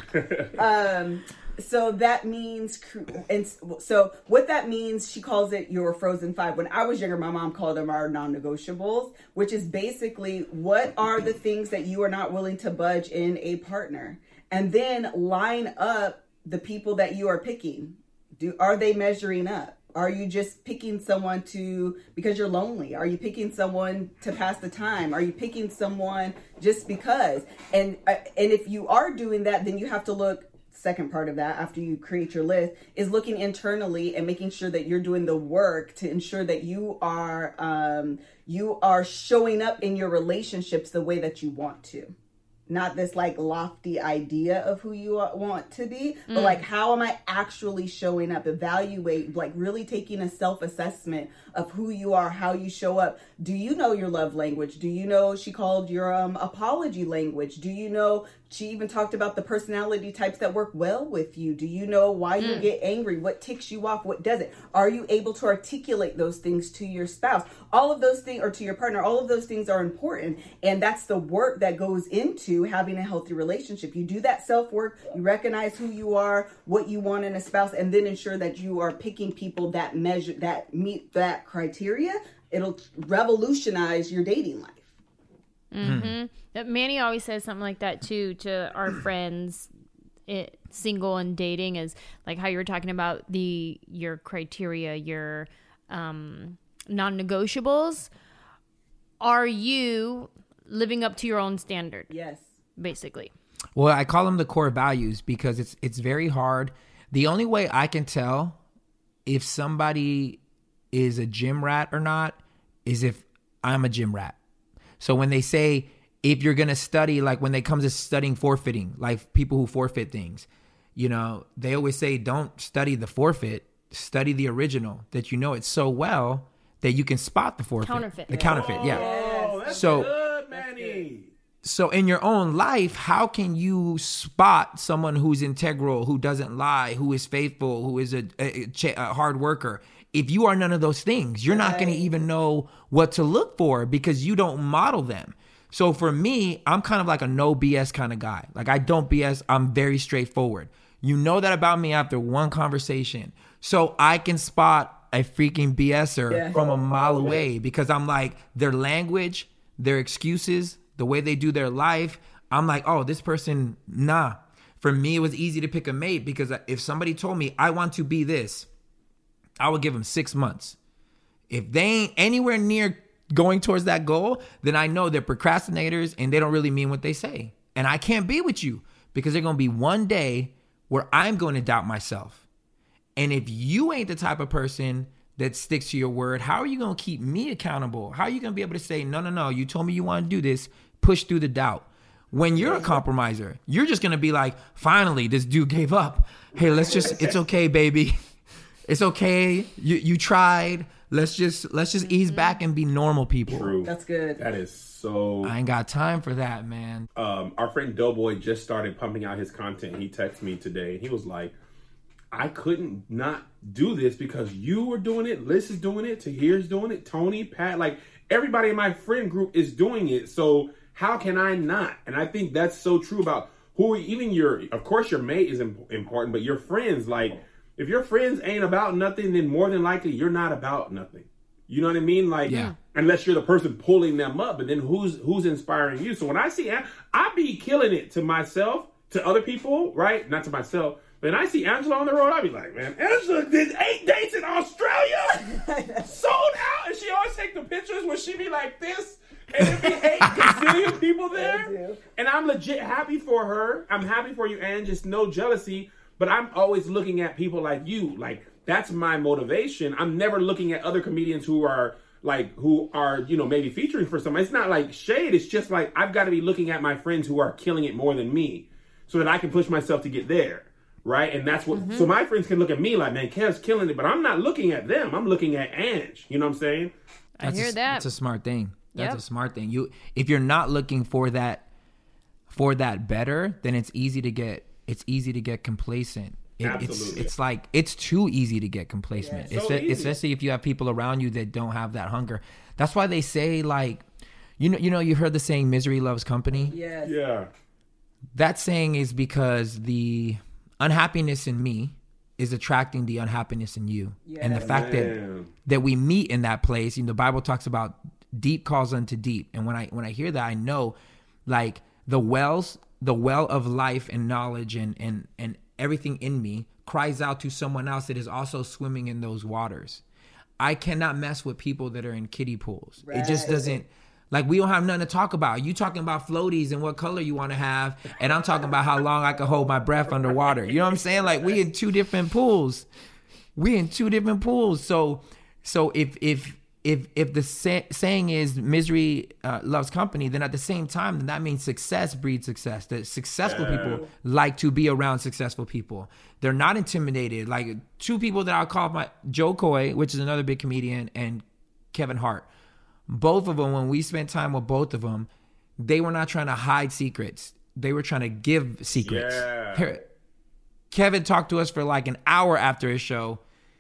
Um, so that means, and so what that means, she calls it your frozen five. When I was younger, my mom called them our non-negotiables, which is basically what are the things that you are not willing to budge in a partner? And then line up the people that you are picking. Do are they measuring up? Are you just picking someone to because you're lonely? Are you picking someone to pass the time? Are you picking someone just because? And uh, and if you are doing that, then you have to look. Second part of that, after you create your list, is looking internally and making sure that you're doing the work to ensure that you are um, you are showing up in your relationships the way that you want to. Not this like lofty idea of who you want to be, but mm. like, how am I actually showing up? Evaluate, like really taking a self-assessment of who you are, how you show up. Do you know your love language? Do you know, she called your um, apology language? Do you know, she even talked about the personality types that work well with you. Do you know why mm. you get angry? What ticks you off? What doesn't? Are you able to articulate those things to your spouse? All of those things, or to your partner, all of those things are important. And that's the work that goes into having a healthy relationship. You do that self-work, you recognize who you are, what you want in a spouse, and then ensure that you are picking people that measure, that meet that criteria. It'll revolutionize your dating life. Mm-hmm. Manny always says something like that too to our friends, it, single and dating, is like how you were talking about the your criteria, your um, non-negotiables. Are you living up to your own standard? Yes. Basically. Well, I call them the core values because it's it's very hard. The only way I can tell if somebody is a gym rat or not is if I'm a gym rat. So when they say, if you're going to study, like when it comes to studying forfeiting, like people who forfeit things, you know, they always say, don't study the forfeit, study the original, that you know it so well that you can spot the forfeit. Counterfeit. The counterfeit, yeah. Oh, that's so, good, Manny. So in your own life, how can you spot someone who's integral, who doesn't lie, who is faithful, who is a, a, a hard worker? If you are none of those things, you're not going to even know what to look for because you don't model them. So for me, I'm kind of like a no B S kind of guy. Like I don't B S. I'm very straightforward. You know that about me after one conversation. So I can spot a freaking BSer Yeah. from a mile away because I'm like, their language, their excuses, the way they do their life, I'm like, oh, this person, nah. For me, it was easy to pick a mate because if somebody told me I want to be this, I would give them six months. If they ain't anywhere near going towards that goal, then I know they're procrastinators and they don't really mean what they say. And I can't be with you because there's going to be one day where I'm going to doubt myself. And if you ain't the type of person that sticks to your word, how are you going to keep me accountable? How are you going to be able to say, no, no, no, you told me you want to do this, push through the doubt? When you're a compromiser, you're just going to be like, finally, this dude gave up. Hey, let's just, it's okay, baby. It's okay. You you tried. Let's just let's just ease back and be normal people. True. That's good. That is so. I ain't got time for that, man. Um, our friend Doughboy just started pumping out his content. He texted me today and he was like, I couldn't not do this because you were doing it. Liz is doing it. Tahir's doing it. Tony, Pat, like everybody in my friend group is doing it. So how can I not? And I think that's so true about who, even your, of course your mate is imp- important, but your friends, like if your friends ain't about nothing, then more than likely you're not about nothing. You know what I mean? Like, yeah. Unless you're the person pulling them up, but then who's who's inspiring you? So when I see, I be killing it to myself, to other people, right? Not to myself. But when I see Angela on the road, I be like, man, Angela did eight dates in Australia, sold out, and she always take the pictures where she be like this, and there be eight gazillion people there, and I'm legit happy for her. I'm happy for you, and just no jealousy. But I'm always looking at people like you, like that's my motivation. I'm never looking at other comedians who are like, who are, you know, maybe featuring for someone. It's not like shade. It's just like, I've got to be looking at my friends who are killing it more than me so that I can push myself to get there. Right. And that's what, mm-hmm. So my friends can look at me like, man, Kev's killing it, but I'm not looking at them. I'm looking at Ange. You know what I'm saying? I That's hear a, that. That's a smart thing. That's Yep. a smart thing. You, if you're not looking for that, for that better, then it's easy to get, it's easy to get complacent. It, it's Absolutely. it's like it's too easy to get complacent, Yeah, so Espe- easy. especially if you have people around you that don't have that hunger. That's why they say, like, you know, you know, you heard the saying "misery loves company." Yes. Yeah. That saying is because the unhappiness in me is attracting the unhappiness in you, and the Yes. fact that Man. that we meet in that place. You know, the Bible talks about deep calls unto deep, and when I when I hear that, I know, like the wells, the well of life and knowledge and and and everything in me cries out to someone else that is also swimming in those waters. I cannot mess with people that are in kiddie pools. It just Right. doesn't, like, we don't have nothing to talk about. You talking about floaties and what color you want to have, and I'm talking about how long I can hold my breath underwater. You know what I'm saying? Like, we in two different pools. We in two different pools. So, so if if if if the say, saying is misery uh, loves company, then at the same time, then that means success breeds success. That successful Yeah. people like to be around successful people. They're not intimidated. Like two people that I'll call my Joe Coy, which is another big comedian, and Kevin Hart. Both of them, when we spent time with both of them, they were not trying to hide secrets. They were trying to give secrets. Yeah. Here- Kevin talked to us for like an hour after his show.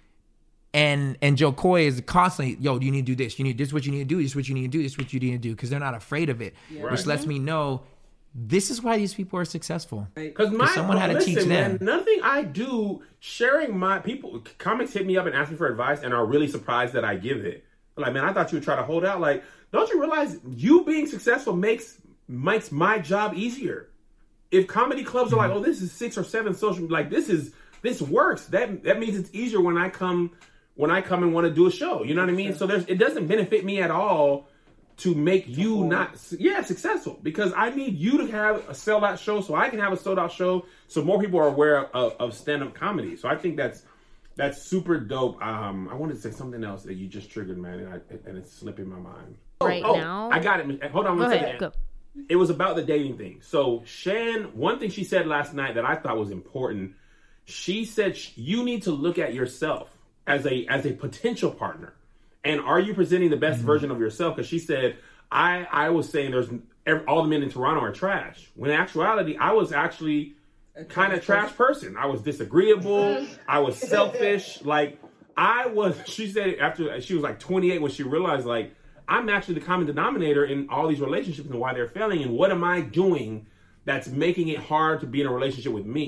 And and Joe Coy is constantly, yo, you need to do this. You need this is what you need to do. This is what you need to do. This is what you need to do. Because they're not afraid of it. Right. Which lets me know this is why these people are successful. Because my someone had to listen, teach man, them. nothing I do, sharing my people, comics hit me up and ask me for advice and are really surprised that I give it. Like, man, I thought you would try to hold out. Like, don't you realize you being successful makes makes my job easier? If comedy clubs are like, oh, this is six or seven social, like this is this works. That that means it's easier when I come when I come and want to do a show. You know what I mean? So there's it doesn't benefit me at all to make you not yeah successful, because I need you to have a sold out show so I can have a sold out show so more people are aware of, of stand up comedy. So I think that's that's super dope. Um, I wanted to say something else that you just triggered, man, and, I, and it's slipping my mind. Right oh, now? I got it. Hold on Go one ahead. second. Go. It was about the dating thing. So Shan, one thing she said last night that I thought was important. She said sh- you need to look at yourself as a as a potential partner, and are you presenting the best mm-hmm. version of yourself? Because she said I I was saying there's every, all the men in Toronto are trash. When in actuality, I was actually kind of trash person. I was disagreeable. I was selfish. Like I was. She said after she was like twenty-eight when she realized like I'm actually the common denominator in all these relationships and why they're failing. And what am I doing that's making it hard to be in a relationship with me?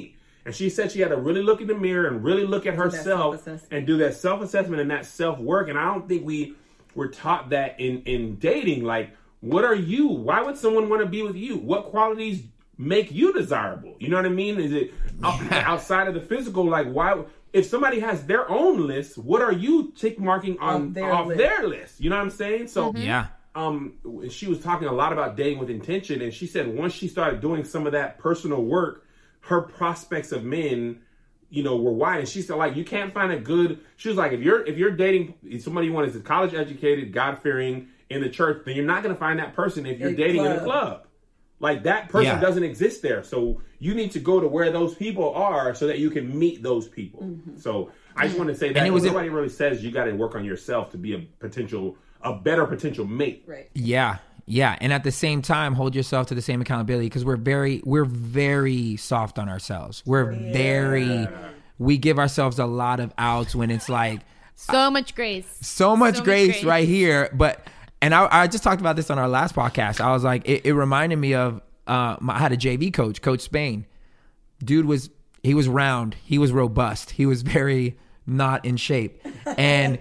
And she said she had to really look in the mirror and really look at herself and do that self-assessment and that self-work. And I don't think we were taught that in, in dating. Like, what are you? Why would someone want to be with you? What qualities make you desirable? You know what I mean? Is it yeah. outside of the physical? Like, why? If somebody has their own list, what are you tick marking on off their, off list. their list? You know what I'm saying? So mm-hmm. yeah. Um, she was talking a lot about dating with intention, and she said once she started doing some of that personal work, her prospects of men, you know, were wide. And she said, like, you can't find a good. She was like, if you're if you're dating somebody you want is college educated, God fearing, in the church, then you're not going to find that person if you're a dating club. in a club. Like, that person yeah. doesn't exist there. So you need to go to where those people are so that you can meet those people. Mm-hmm. So I just want to say that nobody really says you got to work on yourself to be a potential, a better potential mate. Right. Yeah. Yeah. And at the same time, hold yourself to the same accountability, because we're very, we're very soft on ourselves. We're yeah. very, we give ourselves a lot of outs when it's like. So uh, much grace. So much, so grace, much grace right here. But. And I, I just talked about this on our last podcast. I was like, it, it reminded me of, uh, my, I had a J V coach, Coach Spain. Dude was, he was round. He was robust. He was very not in shape. And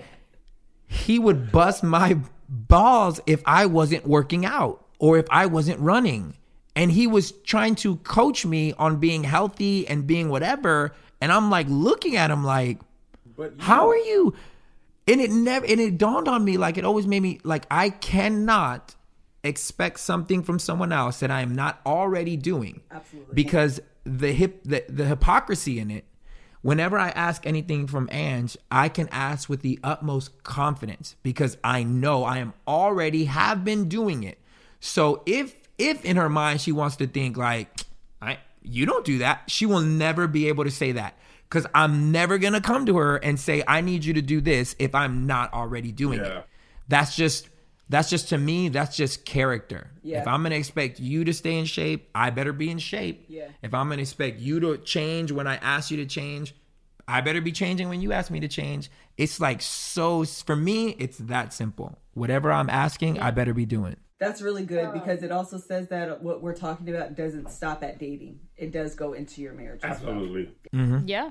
he would bust my balls if I wasn't working out or if I wasn't running. And he was trying to coach me on being healthy and being whatever. And I'm like looking at him like, but how are you? And it never, and it dawned on me, like, it always made me, like, I cannot expect something from someone else that I am not already doing. Absolutely. Because the hip, the, the hypocrisy in it, whenever I ask anything from Ange, I can ask with the utmost confidence because I know I am already have been doing it. So if, if in her mind she wants to think like, I, you don't do that, she will never be able to say that. Because I'm never going to come to her and say, I need you to do this if I'm not already doing yeah. it. That's just, that's just to me, that's just character. Yeah. If I'm going to expect you to stay in shape, I better be in shape. Yeah. If I'm going to expect you to change when I ask you to change, I better be changing when you ask me to change. It's like, so for me, it's that simple. Whatever I'm asking, yeah. I better be doing. That's really good because it also says that what we're talking about doesn't stop at dating. It does go into your marriage. Absolutely. Well. Mm-hmm. Yeah.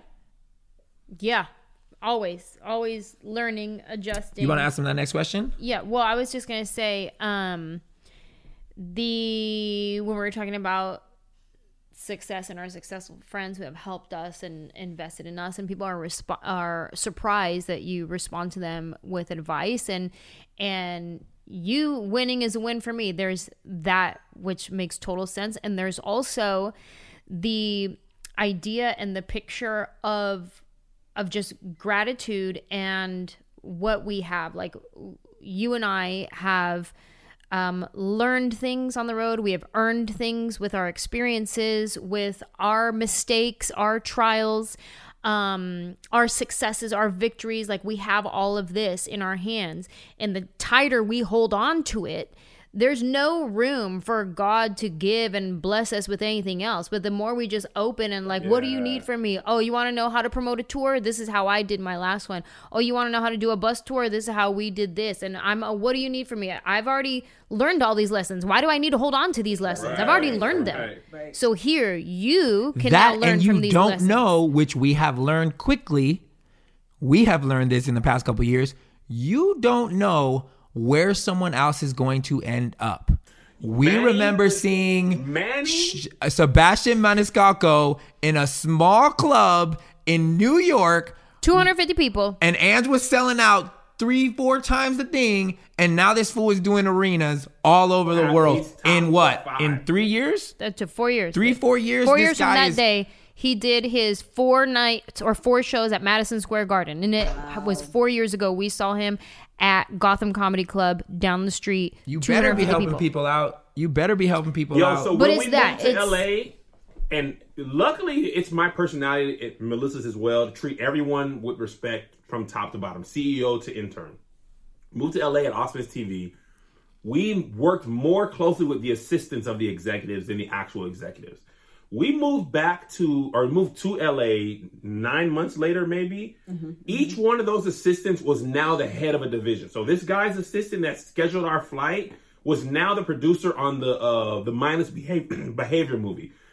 Yeah. Always, always learning, adjusting. You want to ask them that next question? Yeah. Well, I was just going to say, um, the, when we were talking about success and our successful friends who have helped us and invested in us, and people are resp- are surprised that you respond to them with advice, and, and, you winning is a win for me. There's that, which makes total sense. And there's also the idea and the picture of of just gratitude and what we have. Like, you and I have um, learned things on the road. We have earned things with our experiences, with our mistakes, our trials, Um, our successes, our victories. Like, we have all of this in our hands, and the tighter we hold on to it, there's no room for God to give and bless us with anything else. But the more we just open and like, yeah. what do you need from me? Oh, you want to know how to promote a tour? This is how I did my last one. Oh, you want to know how to do a bus tour? This is how we did this. And I'm, uh, what do you need from me? I've already learned all these lessons. Why do I need to hold on to these lessons? Right, I've already learned them. Right, right. So here, you can that, now learn and you from these don't lessons. know, which we have learned quickly. We have learned this in the past couple of years. You don't know where someone else is going to end up. We Manny remember seeing Manny? Sh- Sebastian Maniscalco in a small club in New York. two hundred fifty people. And Ange was selling out three, four times the thing. And now this fool is doing arenas all over the At world. In what? five. In three years? That took four years. Three, four years? Four this years from guy that is- day, he did his four nights or four shows at Madison Square Garden. And it wow. was four years ago. We saw him at Gotham Comedy Club down the street. You better be helping people. people out. You better be helping people Yo, out. so but when it's we that. moved to It's, L A, and luckily it's my personality, it, Melissa's as well, to treat everyone with respect from top to bottom, C E O to intern. Moved to L A at Auspice T V. We worked more closely with the assistants of the executives than the actual executives. We moved back to, or moved to L A nine months later, maybe. Mm-hmm. Each one of those assistants was now the head of a division. So this guy's assistant that scheduled our flight was now the producer on the uh, the Mindless Behavior, behavior movie.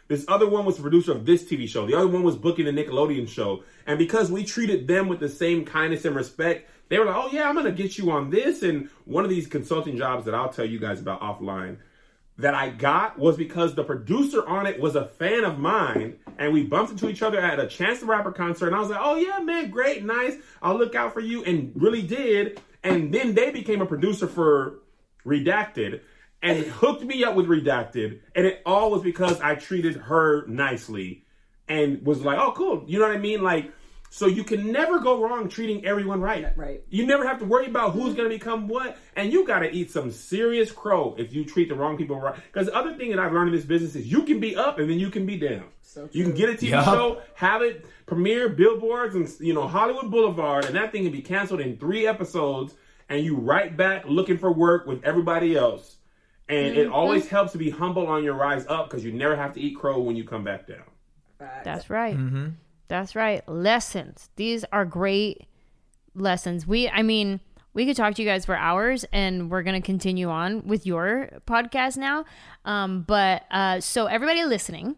This other one was the producer of this T V show. The other one was booking the Nickelodeon show. And because we treated them with the same kindness and respect, they were like, oh yeah, I'm going to get you on this. And one of these consulting jobs that I'll tell you guys about offline that I got was because the producer on it was a fan of mine, and we bumped into each other at a Chance the Rapper concert, and I was like, oh yeah, man, great, nice, I'll look out for you, and really did. And then they became a producer for Redacted, and it hooked me up with Redacted, and it all was because I treated her nicely, and was like, oh cool, you know what I mean? Like, so you can never go wrong treating everyone right. Right. You never have to worry about who's going to become what. And you got to eat some serious crow if you treat the wrong people right. Because the other thing that I've learned in this business is you can be up and then you can be down. So you can get a T V Yep. show, have it premiere billboards and, you know, Hollywood Boulevard, and that thing can be canceled in three episodes, and you right back looking for work with everybody else. And mm-hmm. it always helps to be humble on your rise up because you never have to eat crow when you come back down. That's right. Mm-hmm. That's right. Lessons. These are great lessons. We, I mean, we could talk to you guys for hours, and we're going to continue on with your podcast now. Um, but uh, so everybody listening,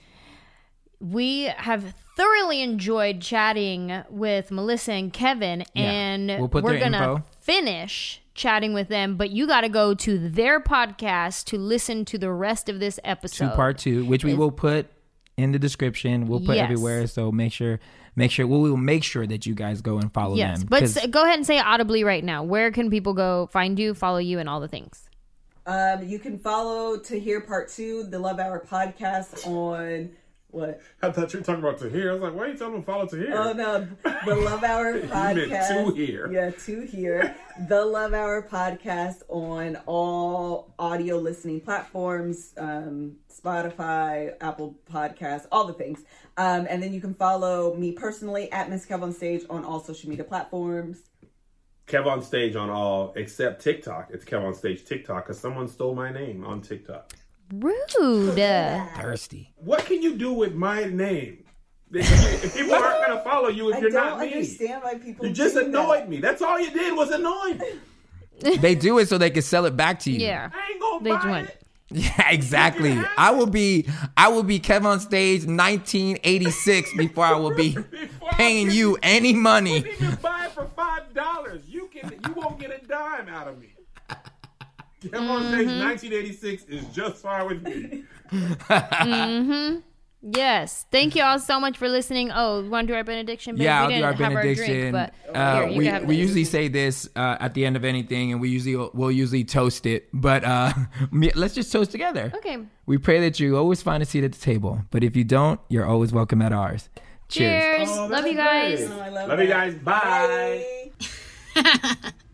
we have thoroughly enjoyed chatting with Melissa and Kevin, Yeah. and We'll put we're their going to info. finish chatting with them, but you got to go to their podcast to listen to the rest of this episode. To part two, which we Is- will put in the description. We'll put Yes. everywhere. So make sure, make sure, we will make sure that you guys go and follow Yes, them. but 'Cause- s- go ahead and say audibly right now. Where can people go find you, follow you, and all the things? Um, you can follow To Hear Part Two, the Love Hour podcast on what? I thought you were talking about Tahir. I was like, why are you telling them to follow Tahir? Oh no, the Love Hour You podcast. meant To Hear. Yeah, To Hear. The Love Hour podcast on all audio listening platforms, um, Spotify, Apple Podcasts, all the things. Um, and then you can follow me personally at Miss Kev on Stage on all social media platforms. Kev on Stage on all except TikTok. It's Kev on Stage TikTok because someone stole my name on TikTok. Rude. thirsty. What can you do with my name? If people aren't going to follow you if I you're don't not me. understand why people You just do annoyed that. me. That's all you did was annoy me. They do it so they can sell it back to you. Yeah. I ain't going They to just buy went- it. Yeah, exactly. I will be I will be Kev on Stage nineteen eighty-six before I will be Before I paying get- you any money. Wouldn't even buy it for five dollars. You can, you won't get a dime out of me. Kev on Stage nineteen eighty-six is just fine with me. Yes. Thank you all so much for listening. Oh, you want to do our benediction? Babe? Yeah, we I'll do didn't our have benediction. Our drink, but uh, here, you we can have we it. usually say this uh, at the end of anything, and we usually we'll usually toast it. But uh, me- let's just toast together. Okay. We pray that you always find a seat at the table, but if you don't, you're always welcome at ours. Cheers. Cheers. Oh, Love that's you guys. great. Oh, I love Love you that. guys. Bye. Bye.